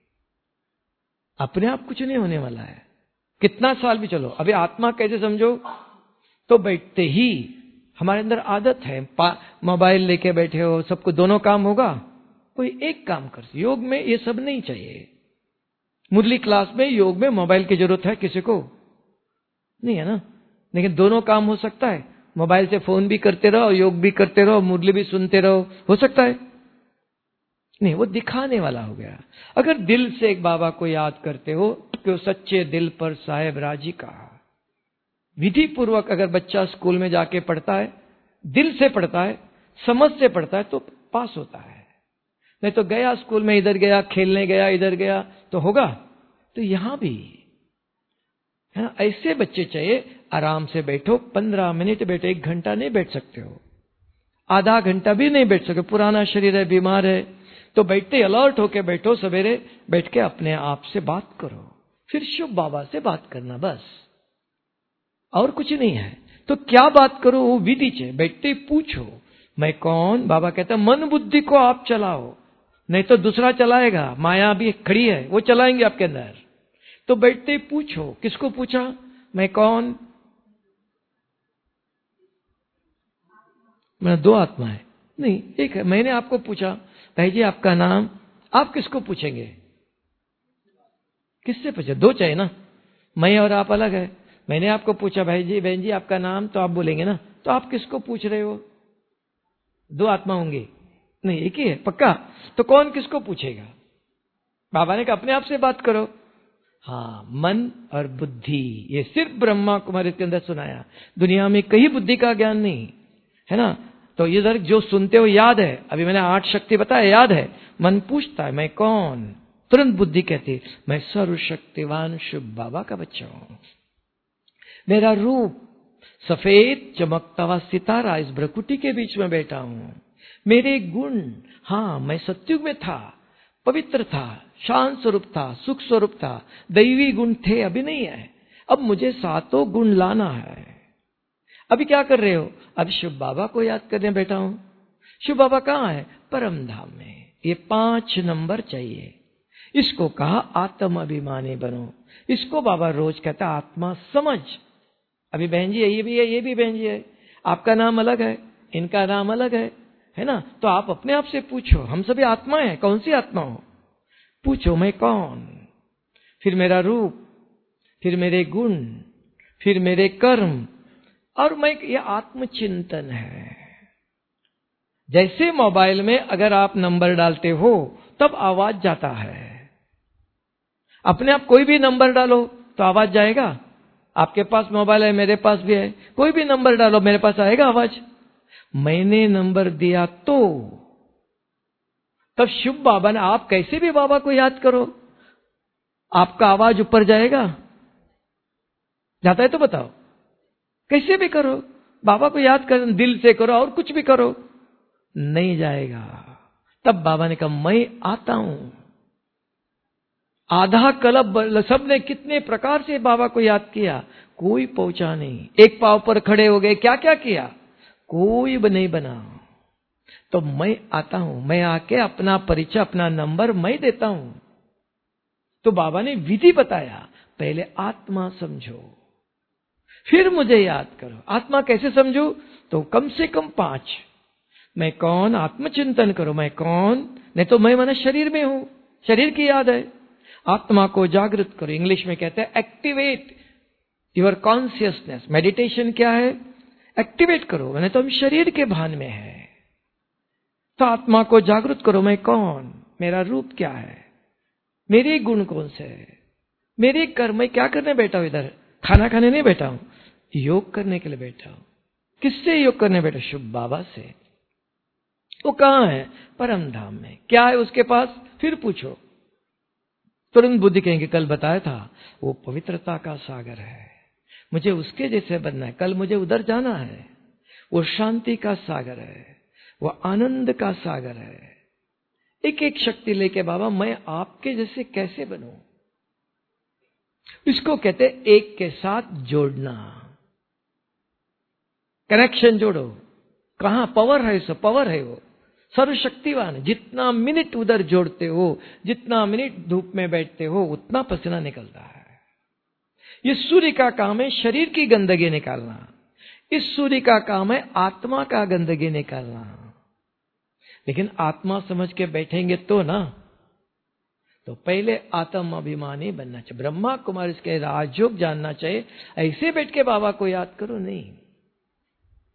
अपने आप कुछ नहीं होने वाला है, कितना साल भी चलो। अभी आत्मा कैसे समझो? तो बैठते ही हमारे अंदर आदत है, मोबाइल लेके बैठे हो, सबको दोनों काम होगा, कोई एक काम कर। योग में ये सब नहीं चाहिए। मुरली क्लास में, योग में मोबाइल की जरूरत है किसी को? नहीं है ना, लेकिन दोनों काम हो सकता है। मोबाइल से फोन भी करते रहो, योग भी करते रहो, मुरली भी सुनते रहो, हो सकता है? नहीं, वो दिखाने वाला हो गया। अगर दिल से एक बाबा को याद करते हो कि वो सच्चे दिल पर साहेब राजी का, विधि पूर्वक अगर बच्चा स्कूल में जाके पढ़ता है, दिल से पढ़ता है, समझ से पढ़ता है, तो पास होता है। नहीं तो गया स्कूल में, इधर गया, खेलने गया, इधर गया, तो होगा? तो यहां भी है ना, ऐसे बच्चे चाहिए। आराम से बैठो, 15 मिनट बैठो, 1 घंटा नहीं बैठ सकते हो, आधा घंटा भी नहीं बैठ सकते। पुराना शरीर है, बीमार है, तो बैठते अलर्ट होके बैठो। सवेरे बैठ के अपने आप से बात करो, फिर शुभ बाबा से बात करना, बस और कुछ नहीं है। तो क्या बात करो, वो विधि चाहिए। बैठते पूछो, मैं कौन? बाबा कहता मन बुद्धि को आप चलाओ, नहीं तो दूसरा चलाएगा। माया भी खड़ी है, वो चलाएंगे आपके अंदर। तो बैठते पूछो, किसको पूछा? मैं कौन? मैं 2 आत्मा है? नहीं, एक है। मैंने आपको पूछा, भाई जी आपका नाम, आप किसको पूछेंगे? किससे पूछे? 2 चाहिए ना, मैं और आप अलग है। मैंने आपको पूछा, भाई जी बहन जी आपका नाम, तो आप बोलेंगे ना, तो आप किसको पूछ रहे हो? 2 आत्मा होंगे? नहीं, एक ही है, पक्का? तो कौन किसको पूछेगा? बाबा ने कहा अपने आप से बात करो। हाँ, मन और बुद्धि, ये सिर्फ ब्रह्मा कुमारी के अंदर सुनाया, दुनिया में कहीं बुद्धि का ज्ञान नहीं है ना। तो इधर जो सुनते हो याद है, अभी मैंने 8 शक्ति बताया, याद है। मन पूछता है मैं कौन, तुरंत बुद्धि कहती है मैं सर्वशक्तिवान शुभ बाबा का बच्चा हूं। मेरा रूप सफेद चमकता हुआ सितारा इस भ्रकुटी के बीच में बैठा हूं। मेरे गुण, हाँ मैं सत्युग में था, पवित्र था, शांत स्वरूप था, सुख स्वरूप था, दैवी गुण थे, अभी नहीं है। अब मुझे 7 गुण लाना है। अभी क्या कर रहे हो? अब शिव बाबा को याद करने बैठा हूं। शिव बाबा कहां है? परम धाम में। ये 5 नंबर चाहिए। इसको कहा आत्म अभिमानी बनो। इसको बाबा रोज कहता आत्मा समझ। अभी बहन जी है, ये भी है, ये भी बहन जी है, आपका नाम अलग है, इनका नाम अलग है ना। तो आप अपने आप से पूछो, हम सभी आत्मा हैं, कौन सी आत्मा हो? पूछो मैं कौन, फिर मेरा रूप, फिर मेरे गुण, फिर मेरे कर्म, और मैं, ये आत्मचिंतन है। जैसे मोबाइल में अगर आप नंबर डालते हो तब आवाज जाता है, अपने आप कोई भी नंबर डालो तो आवाज जाएगा। आपके पास मोबाइल है, मेरे पास भी है, कोई भी नंबर डालो मेरे पास आएगा आवाज। मैंने नंबर दिया तो तब शुभ बाबा ने, आप कैसे भी बाबा को याद करो, आपका आवाज ऊपर जाएगा? जाता है तो बताओ, कैसे भी करो, बाबा को याद कर, दिल से करो और कुछ भी करो, नहीं जाएगा। तब बाबा ने कहा मैं आता हूं। आधा कल्प सबने कितने प्रकार से बाबा को याद किया, कोई पहुंचा नहीं। एक पांव पर खड़े हो गए, क्या क्या किया, कोई नहीं बना। तो मैं आता हूं, मैं आके अपना परिचय, अपना नंबर मैं देता हूं। तो बाबा ने विधि बताया, पहले आत्मा समझो, फिर मुझे याद करो। आत्मा कैसे समझो? तो कम से कम 5। मैं कौन, आत्मचिंतन करो, मैं कौन, नहीं तो मैं माने शरीर में हूं, शरीर की याद है। आत्मा को जागृत करो, इंग्लिश में कहते हैं एक्टिवेट योर कॉन्शियसनेस। मेडिटेशन क्या है? एक्टिवेट करो, मैंने तो हम शरीर के भान में है। तो आत्मा को जागृत करो, मैं कौन, मेरा रूप क्या है, मेरे गुण कौन से है, मेरे कर्म, मैं क्या करने बैठा हूं इधर? खाना खाने नहीं बैठा हूं, योग करने के लिए बैठा हूं। किससे योग करने बैठा? शुभ बाबा से। वो कहां है? परम धाम में। क्या है उसके पास? फिर पूछो, तुरंत बुद्धि कहेंगे कल बताया था, वो पवित्रता का सागर है, मुझे उसके जैसे बनना है, कल मुझे उधर जाना है। वो शांति का सागर है, वो आनंद का सागर है। एक एक शक्ति लेके बाबा मैं आपके जैसे कैसे बनूं? इसको कहते एक के साथ जोड़ना, कनेक्शन जोड़ो। कहां पावर है? सो पावर है, वो सर्वशक्तिवान। जितना मिनट उधर जोड़ते हो, जितना मिनट धूप में बैठते हो, उतना पसीना निकलता है। ये सूर्य का काम है शरीर की गंदगी निकालना, इस सूर्य का काम है आत्मा का गंदगी निकालना। लेकिन आत्मा समझ के बैठेंगे तो ना, तो पहले आत्म अभिमानी बनना चाहिए। ब्रह्मा कुमारी इसके राजयोग जानना चाहिए। ऐसे बैठ के बाबा को याद करो नहीं।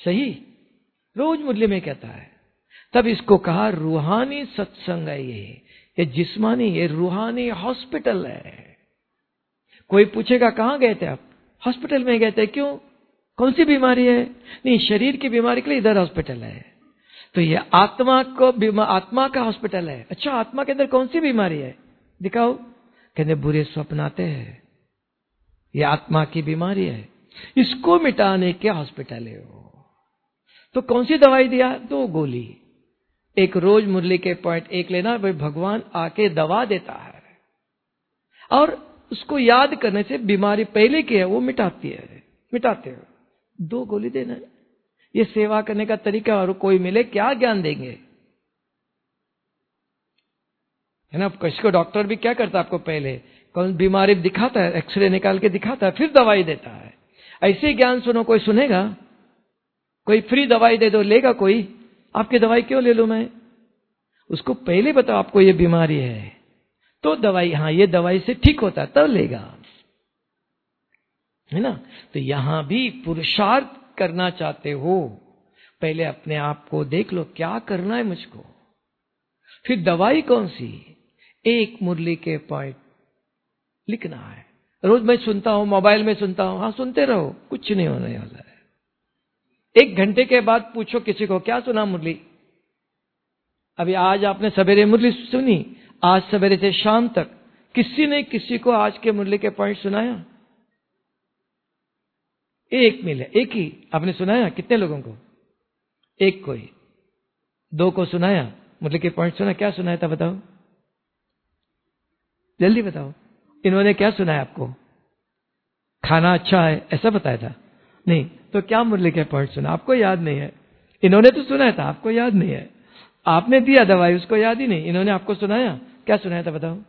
सही, रोज मुरली में कहता है। तब इसको कहा रूहानी सत्संग है ये जिस्मानी, ये रूहानी हॉस्पिटल है। कोई पूछेगा कहाँ गए थे आप? हॉस्पिटल में गए थे। क्यों? कौन सी बीमारी है? नहीं, शरीर की बीमारी के लिए इधर हॉस्पिटल है। तो ये आत्मा का हॉस्पिटल है। अच्छा, आत्मा के अंदर कौन सी बीमारी है? दिखाओ। कहते बुरे स्वप्न आते हैं, ये आत्मा की बीमारी है, इसको मिटाने के हॉस्पिटल है वो। तो कौन सी दवाई दिया? 2 गोली। एक रोज मुरली के पॉइंट 1 लेना, भाई भगवान आके दवा देता है और उसको याद करने से बीमारी पहले की है वो मिटाते हो। 2 गोली देना है। ये सेवा करने का तरीका। और कोई मिले क्या ज्ञान देंगे, है ना? किसी को डॉक्टर भी क्या करता है, आपको पहले कौन बीमारी दिखाता है, एक्सरे निकाल के दिखाता है, फिर दवाई देता है। ऐसे ज्ञान सुनो, कोई सुनेगा? कोई फ्री दवाई दे दो, लेगा कोई? आपकी दवाई क्यों ले लूं मैं? उसको पहले बताओ आपको ये बीमारी है, तो दवाई, हाँ ये दवाई से ठीक होता है, तब लेगा, है ना? तो यहां भी पुरुषार्थ करना चाहते हो, पहले अपने आप को देख लो क्या करना है मुझको, फिर दवाई कौन सी? एक मुरली के पॉइंट लिखना है। रोज मैं सुनता हूं, मोबाइल में सुनता हूं, हाँ सुनते रहो, कुछ नहीं होने वाला है। 1 घंटे के बाद पूछो किसी को क्या सुना मुरली। अभी आज आपने सवेरे मुरली सुनी, आज सवेरे से शाम तक किसी ने किसी को आज के मुरली के पॉइंट सुनाया? एक मिले, एक ही आपने सुनाया? कितने लोगों को? एक कोई, 2 को सुनाया मुरली के पॉइंट सुना? क्या सुनाया था बताओ, जल्दी बताओ। इन्होंने क्या सुनाया आपको? खाना अच्छा है ऐसा बताया था? नहीं, तो क्या मुरली के पॉइंट सुना? आपको याद नहीं है। इन्होंने तो सुनाया था, आपको याद नहीं है। आपने दिया दवाई, उसको याद ही नहीं। इन्होंने आपको सुनाया, क्या सुनाया था बताओ?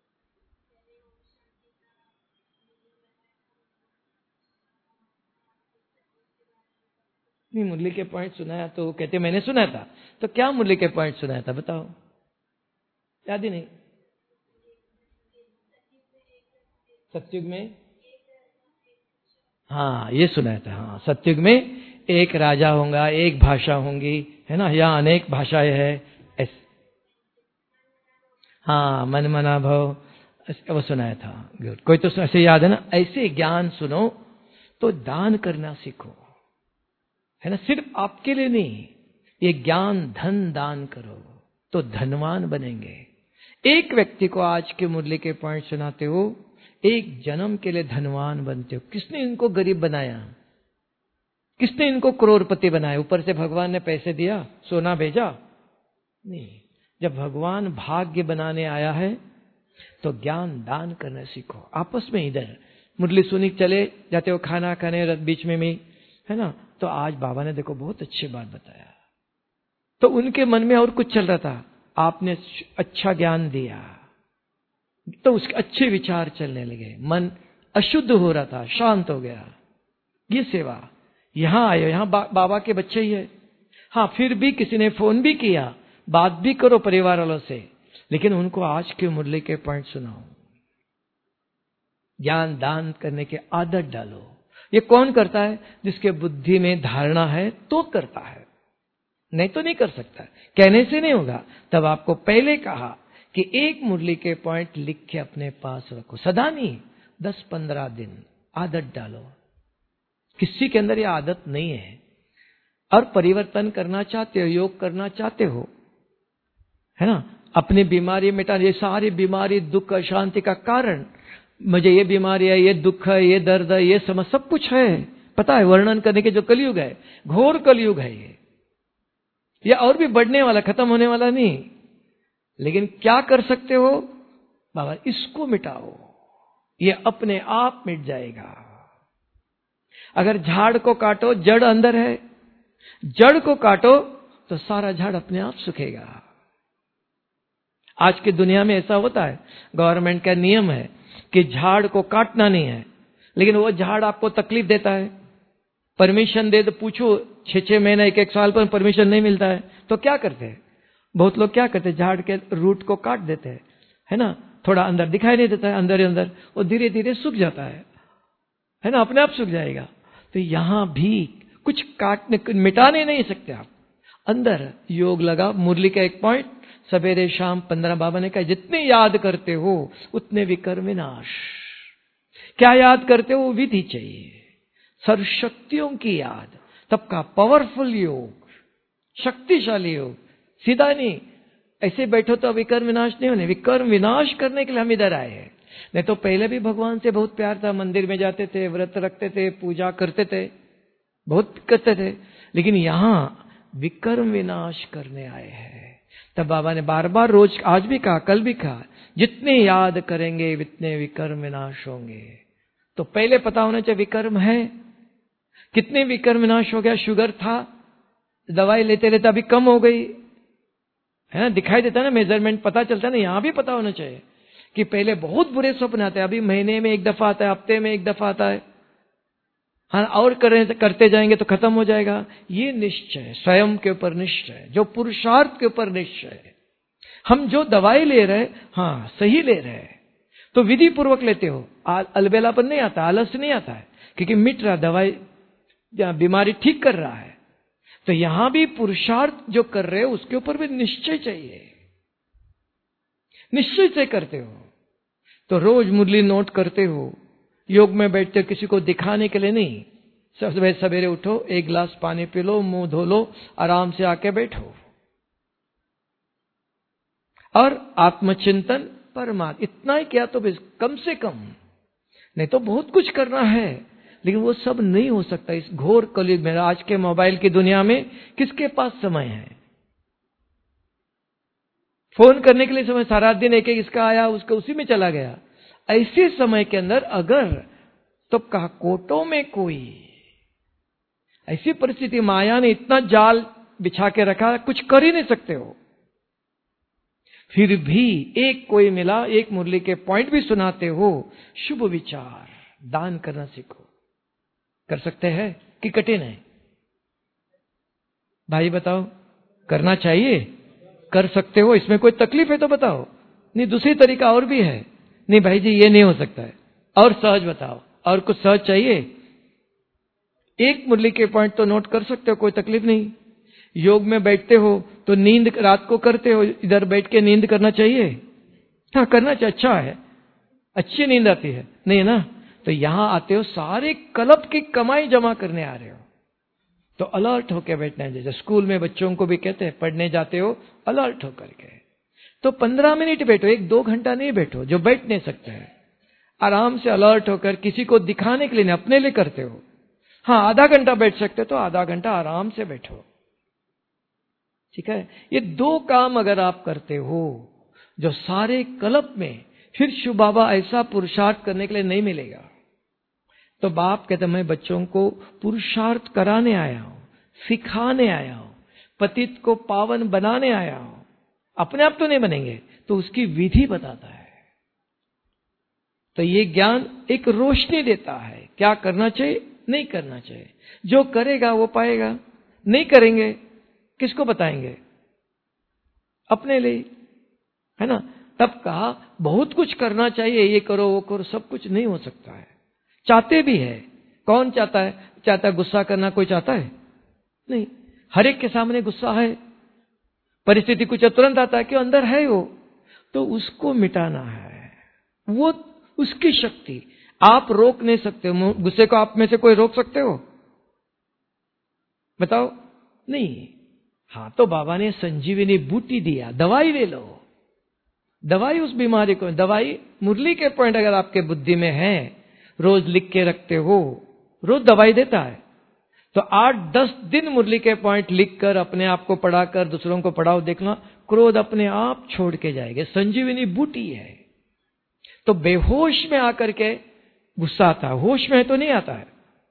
नहीं, मुरली के पॉइंट सुनाया तो कहते मैंने सुनाया था। तो क्या मुरली के पॉइंट सुनाया था बताओ? याद ही नहीं। सतयुग में, हाँ ये सुनाया था। हाँ, सतयुग में एक राजा होगा, एक भाषा होंगी, है ना? यहाँ अनेक भाषाएं है। हाँ, मन मना भव, वो सुनाया था। गुड। कोई तो ऐसे याद है ना? ऐसे ज्ञान सुनो तो दान करना सीखो, है ना? सिर्फ आपके लिए नहीं, ये ज्ञान धन दान करो तो धनवान बनेंगे। एक व्यक्ति को आज के मुरली के पॉइंट सुनाते हो, एक जन्म के लिए धनवान बनते हो। किसने इनको गरीब बनाया? किसने इनको करोड़पति बनाया? ऊपर से भगवान ने पैसे दिया, सोना भेजा? नहीं। जब भगवान भाग्य बनाने आया है तो ज्ञान दान करना सीखो। आपस में इधर मुरली सुनी चले जाते हो, खाना खाने बीच में भी, है ना? तो आज बाबा ने देखो बहुत अच्छी बात बताया, तो उनके मन में और कुछ चल रहा था, आपने अच्छा ज्ञान दिया तो उसके अच्छे विचार चलने लगे, मन अशुद्ध हो रहा था, शांत हो गया। ये सेवा। यहां आए, यहां बाबा के बच्चे ही है। हाँ, फिर भी किसी ने फोन भी किया, बात भी करो परिवार वालों से, लेकिन उनको आज के मुरली के पॉइंट सुनाओ। ज्ञान दान करने की आदत डालो। ये कौन करता है? जिसके बुद्धि में धारणा है तो करता है, नहीं तो नहीं कर सकता। कहने से नहीं होगा। तब आपको पहले कहा कि एक मुरली के पॉइंट लिख के अपने पास रखो, सदा नहीं, 10-15 दिन आदत डालो। किसी के अंदर ये आदत नहीं है और परिवर्तन करना चाहते हो, योग करना चाहते हो, है ना? अपनी बीमारी मिटा, ये सारी बीमारी दुख अशांति का कारण, मुझे ये बीमारी है, ये दुख है, ये दर्द है, ये समझ, सब कुछ है, पता है, वर्णन करने के जो कलयुग है, घोर कलयुग है ये और भी बढ़ने वाला, खत्म होने वाला नहीं। लेकिन क्या कर सकते हो बाबा? इसको मिटाओ, ये अपने आप मिट जाएगा। अगर झाड़ को काटो, जड़ अंदर है, जड़ को काटो तो सारा झाड़ अपने आप सूखेगा। आज की दुनिया में ऐसा होता है, गवर्नमेंट का नियम है कि झाड़ को काटना नहीं है, लेकिन वो झाड़ आपको तकलीफ देता है, परमिशन दे तो पूछो, 6-6 महीने 1-1 साल पर परमिशन नहीं मिलता है, तो क्या करते हैं? बहुत लोग क्या करते हैं? झाड़ के रूट को काट देते हैं, है ना? थोड़ा अंदर दिखाई नहीं देता है, अंदर ही अंदर वो धीरे धीरे सूख जाता है ना? अपने आप सूख जाएगा। तो यहां भी कुछ काटने मिटाने नहीं सकते आप। अंदर योग लगा, मुरली का एक पॉइंट, सवेरे शाम 15 बाबा ने कहा जितने याद करते हो उतने विकर्म विनाश। क्या याद करते हो? विधि चाहिए, सर्वशक्तियों की याद, तब का पावरफुल योग, शक्तिशाली योग। सीधा नहीं ऐसे बैठो तो विकर्म विनाश नहीं होने। विकर्म विनाश करने के लिए हम इधर आए हैं। नहीं तो पहले भी भगवान से बहुत प्यार था, मंदिर में जाते थे, व्रत रखते थे, पूजा करते थे, बहुत करते थे, लेकिन यहां विकर्म विनाश करने आए हैं। तब बाबा ने बार बार रोज, आज भी कहा, कल भी कहा, जितने याद करेंगे उतने विकर्म विनाश होंगे। तो पहले पता होना चाहिए विकर्म है कितने। विकर्म विनाश हो गया, शुगर था, दवाई लेते लेते अभी कम हो गई है ना, दिखाई देता है ना, मेजरमेंट पता चलता है ना। यहां भी पता होना चाहिए कि पहले बहुत बुरे स्वप्न आते हैं, अभी महीने में एक दफा आता है, हफ्ते में एक दफा आता है, हाँ, और करते जाएंगे तो खत्म हो जाएगा। ये निश्चय स्वयं के ऊपर निश्चय, जो पुरुषार्थ के ऊपर निश्चय। हम जो दवाई ले रहे, हाँ सही ले रहे, तो विधि पूर्वक लेते हो, अलबेलापन नहीं आता, आलस नहीं आता है, क्योंकि मिट रहा, दवाई बीमारी ठीक कर रहा है। तो यहां भी पुरुषार्थ जो कर रहे हो उसके ऊपर भी निश्चय चाहिए, निश्चय से करते हो। तो रोज मुरली नोट करते हो, योग में बैठते हो, किसी को दिखाने के लिए नहीं। सवेरे उठो, एक गिलास पानी पी लो, मुंह धो लो, आराम से आके बैठो और आत्मचिंतन परमात्मा, इतना ही किया तो कम से कम। नहीं तो बहुत कुछ करना है, लेकिन वो सब नहीं हो सकता इस घोर कलयुग में। आज के मोबाइल की दुनिया में किसके पास समय है? फोन करने के लिए समय, सारा दिन एक एक इसका आया उसका उसी में चला गया। ऐसे समय के अंदर अगर तो कहा कोटों में कोई ऐसी परिस्थिति, माया ने इतना जाल बिछा के रखा, कुछ कर ही नहीं सकते हो, फिर भी एक कोई मिला, एक मुरली के पॉइंट भी सुनाते हो, शुभ विचार, दान करना सीखो। कर सकते हैं कि कठिन है? भाई बताओ, करना चाहिए? कर सकते हो? इसमें कोई तकलीफ है तो बताओ। नहीं, दूसरी तरीका और भी है। नहीं भाई जी ये नहीं हो सकता है, और सहज बताओ, और कुछ सहज चाहिए? एक मुरली के पॉइंट तो नोट कर सकते हो, कोई तकलीफ नहीं। योग में बैठते हो तो नींद रात को करते हो, इधर बैठ के नींद करना चाहिए? हाँ करना चाहिए, अच्छा है, अच्छी नींद आती है, नहीं है ना? तो यहां आते हो, सारे कल्प की कमाई जमा करने आ रहे हो, तो अलर्ट होकर बैठना है। जैसे स्कूल में बच्चों को भी कहते हैं, पढ़ने जाते हो अलर्ट होकर के, तो 15 मिनट बैठो, 1-2 घंटा नहीं बैठो। जो बैठ नहीं सकते हैं आराम से अलर्ट होकर, किसी को दिखाने के लिए नहीं, अपने लिए करते हो। हाँ आधा घंटा बैठ सकते हो तो आधा घंटा आराम से बैठो, ठीक है? ये 2 काम अगर आप करते हो, जो सारे कल्प में फिर शिव बाबा ऐसा पुरुषार्थ करने के लिए नहीं मिलेगा। तो बाप कहते मैं बच्चों को पुरुषार्थ कराने आया हूं, सिखाने आया हूं, पतित को पावन बनाने आया हूं। अपने आप तो नहीं बनेंगे, तो उसकी विधि बताता है। तो ये ज्ञान एक रोशनी देता है, क्या करना चाहिए, नहीं करना चाहिए। जो करेगा वो पाएगा, नहीं करेंगे किसको बताएंगे? अपने लिए, है ना? तब कहा बहुत कुछ करना चाहिए, ये करो वो करो, सब कुछ नहीं हो सकता है। चाहते भी है, कौन चाहता है? चाहता है गुस्सा करना, कोई चाहता है? नहीं। हर एक के सामने गुस्सा है, परिस्थिति कुछ तुरंत आता है, क्यों? अंदर है वो, तो उसको मिटाना है, वो उसकी शक्ति। आप रोक नहीं सकते गुस्से को। आप में से कोई रोक सकते हो? बताओ, नहीं। हाँ, तो बाबा ने संजीवनी बूटी दिया, दवाई ले लो, दवाई उस बीमारी को। दवाई मुरली के पॉइंट अगर आपके बुद्धि में है, रोज लिख के रखते हो, रोज दवाई देता है। तो 8-10 दिन मुरली के पॉइंट लिखकर अपने आप को पढ़ाकर दूसरों को पढ़ाओ, देखना क्रोध अपने आप छोड़ के जाएंगे। संजीवनी बूटी है। तो बेहोश में आकर के गुस्सा आता है, होश में है तो नहीं आता है,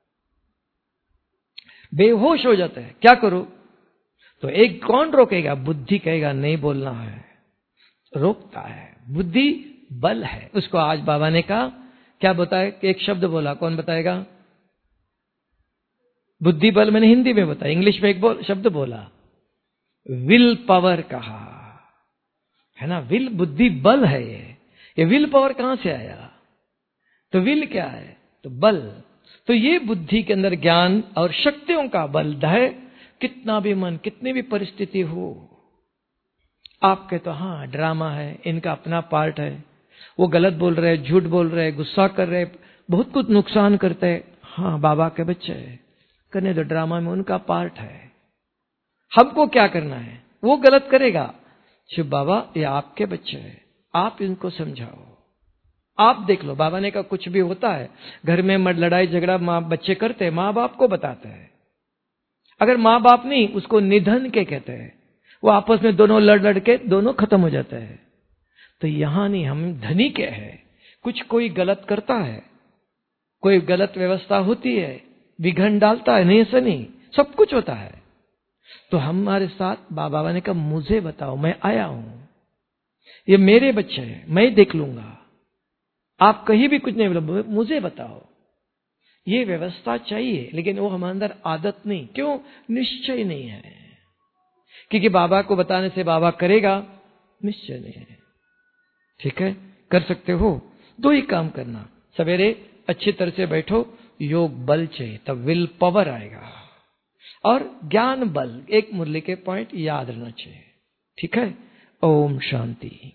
बेहोश हो जाता है। क्या करो? तो एक कौन रोकेगा? बुद्धि कहेगा नहीं बोलना है, रोकता है। बुद्धि बल है उसको। आज बाबा ने कहा, क्या बताया? एक शब्द बोला, कौन बताएगा? बुद्धि बल मैंने हिंदी में बताया, इंग्लिश में एक शब्द बोला, विल पावर कहा, है ना? विल, बुद्धि बल है। ये विल पावर कहां से आया? तो विल क्या है? तो बल, तो ये बुद्धि के अंदर ज्ञान और शक्तियों का बल है। कितना भी मन, कितनी भी परिस्थिति हो, आपके तो हाँ ड्रामा है, इनका अपना पार्ट है, वो गलत बोल रहे, झूठ बोल रहे, गुस्सा कर रहे, बहुत कुछ नुकसान करते हैं, हाँ बाबा के बच्चे हैं, करने दो, ड्रामा में उनका पार्ट है। हमको क्या करना है? वो गलत करेगा, शिव बाबा ये आपके बच्चे हैं, आप इनको समझाओ, आप देख लो। बाबा ने कहा कुछ भी होता है घर में, लड़ाई झगड़ा माँ बच्चे करते हैं, माँ बाप को बताते हैं। अगर माँ बाप नहीं, उसको निधन के कहते हैं, वो आपस में दोनों लड़ के दोनों खत्म हो जाते हैं। तो यहां नहीं, हम धनी के हैं, कुछ कोई गलत करता है, कोई गलत व्यवस्था होती है, विघन डालता है, नहीं ऐसा नहीं, सब कुछ होता है। तो हमारे साथ बाबा ने कहा मुझे बताओ, मैं आया हूं, ये मेरे बच्चे हैं, मैं देख लूंगा, आप कहीं भी कुछ नहीं बोलो, मुझे बताओ। ये व्यवस्था चाहिए, लेकिन वो हमारे अंदर आदत नहीं। क्यों? निश्चय नहीं है। क्योंकि बाबा को बताने से बाबा करेगा, निश्चय नहीं है। ठीक है, कर सकते हो। दो ही काम करना, सवेरे अच्छी तरह से बैठो, योग बल चाहिए, तब विल पावर आएगा, और ज्ञान बल, एक मुरली के पॉइंट याद रहना चाहिए। ठीक है, ओम शांति।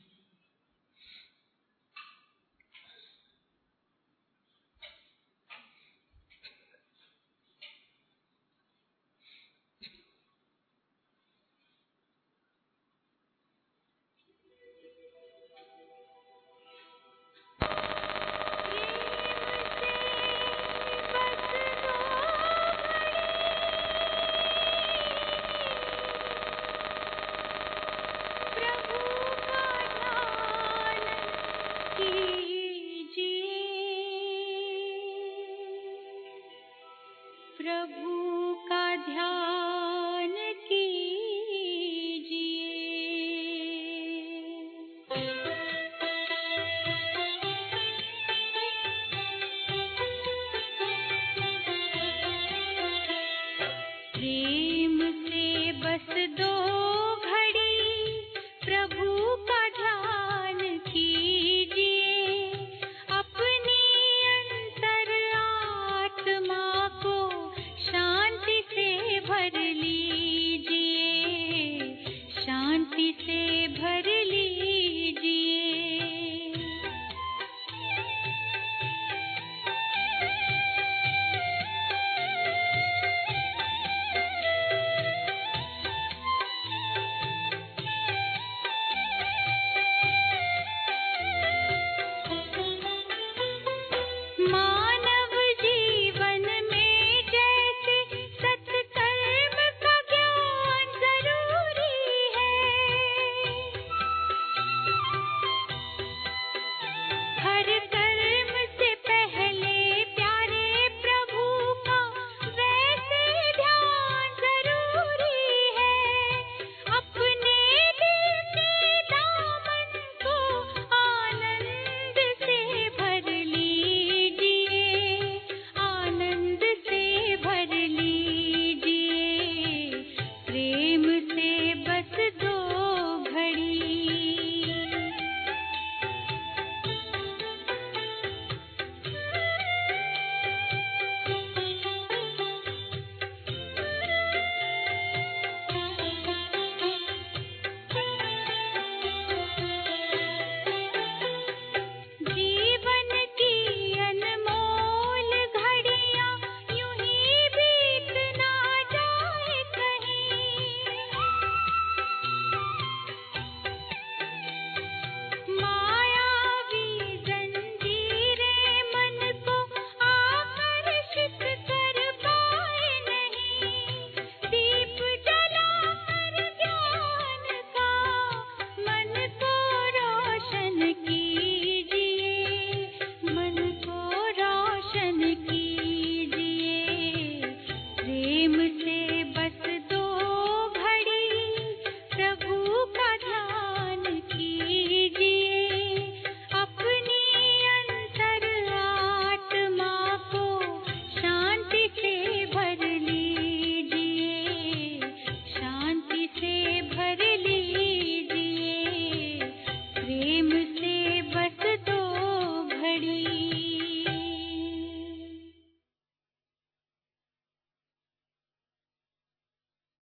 प्रभु का ध्यान कीजिए। प्रेम से बस दो घड़ी प्रभु का ध्यान कीजिए, अपनी अंतर आत्मा को शांति से भर लीजिए।